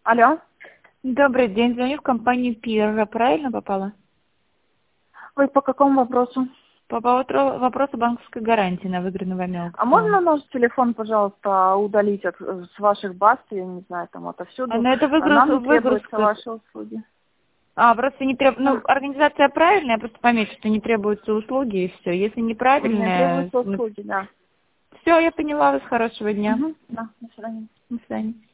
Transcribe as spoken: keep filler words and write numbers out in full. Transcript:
Алло. Добрый день, звоню в компанию Пира. Правильно попала? Вы по какому вопросу? По поводу вопроса банковской гарантии на выигранный вами А аукцион. можно наш телефон, пожалуйста, удалить от, с ваших баз, я не знаю, там А, отовсюду? ну это выгруз, Нам не требуются выгрузка. ваши услуги. А, просто не треб... Ну, организация правильная, я просто помечу, что не требуются услуги и все. Если Не неправильная, требуются ну, услуги, да. все, я поняла вас. Хорошего дня. Угу. Да, до свидания. До свидания.